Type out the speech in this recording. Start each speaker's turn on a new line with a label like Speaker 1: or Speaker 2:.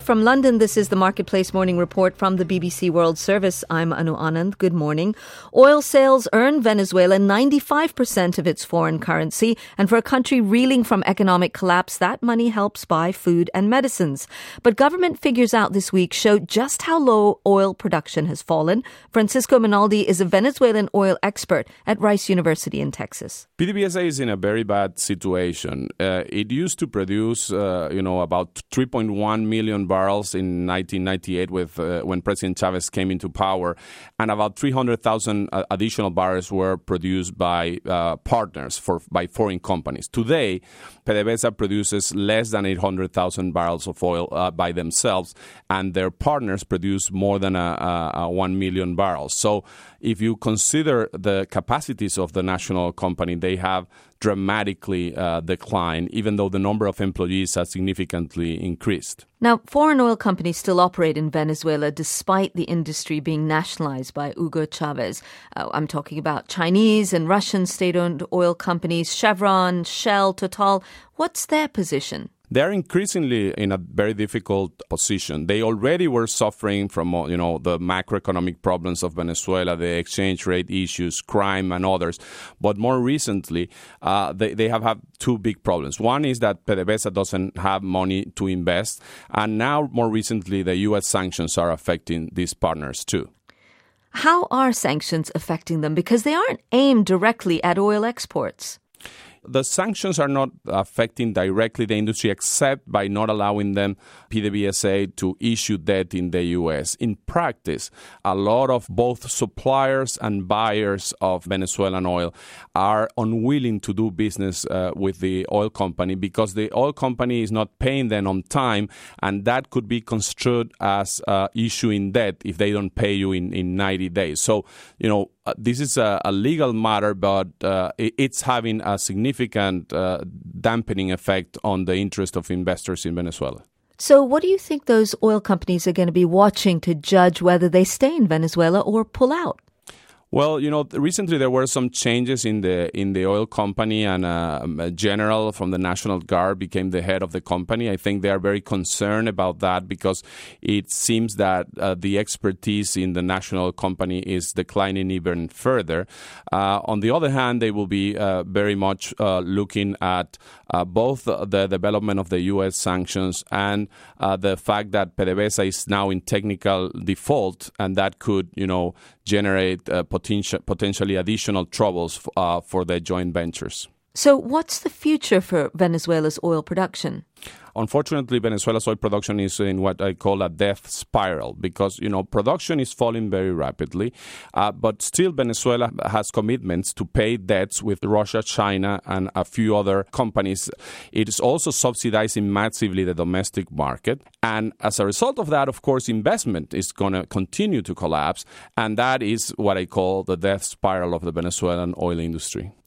Speaker 1: from London, this is the Marketplace Morning Report from the BBC World Service. I'm Anu Anand. Good morning. Oil sales earn Venezuela 95% of its foreign currency, and for a country reeling from economic collapse, that money helps buy food and medicines. But government figures out this week show just how low oil production has fallen. Francisco Minaldi is a Venezuelan oil expert at Rice University in Texas.
Speaker 2: PDVSA is in a very bad situation. It used to produce, about 3.1 million barrels in 1998 when President Chavez came into power, and about 300,000 additional barrels were produced by partners, by foreign companies. Today, PDVSA produces less than 800,000 barrels of oil by themselves, and their partners produce more than 1 million barrels. So if you consider the capacities of the national company, they have dramatically declined, even though the number of employees has significantly increased.
Speaker 1: Now, foreign oil companies still operate in Venezuela despite the industry being nationalized by Hugo Chavez. I'm talking about Chinese and Russian state-owned oil companies, Chevron, Shell, Total. What's their position?
Speaker 2: They're increasingly in a very difficult position. They already were suffering from, the macroeconomic problems of Venezuela, the exchange rate issues, crime, and others. But more recently, they have had two big problems. One is that PDVSA doesn't have money to invest. And now, more recently, the U.S. sanctions are affecting these partners too.
Speaker 1: How are sanctions affecting them? Because they aren't aimed directly at oil exports.
Speaker 2: The sanctions are not affecting directly the industry except by not allowing them, PDVSA, to issue debt in the U.S. In practice, a lot of both suppliers and buyers of Venezuelan oil are unwilling to do business with the oil company because the oil company is not paying them on time, and that could be construed as issuing debt if they don't pay you in 90 days. So, this is a legal matter, but it's having a significant dampening effect on the interest of investors in Venezuela.
Speaker 1: So what do you think those oil companies are going to be watching to judge whether they stay in Venezuela or pull out?
Speaker 2: Well, recently there were some changes in the oil company, and a general from the National Guard became the head of the company. I think they are very concerned about that because it seems that the expertise in the national company is declining even further. On the other hand, they will be very much looking at both the development of the U.S. sanctions and the fact that PDVSA is now in technical default, and that could, generate potentially additional troubles for the joint ventures.
Speaker 1: So what's the future for Venezuela's oil production?
Speaker 2: Unfortunately, Venezuela's oil production is in what I call a death spiral because, production is falling very rapidly. But still, Venezuela has commitments to pay debts with Russia, China, and a few other companies. It is also subsidizing massively the domestic market. And as a result of that, of course, investment is going to continue to collapse. And that is what I call the death spiral of the Venezuelan oil industry.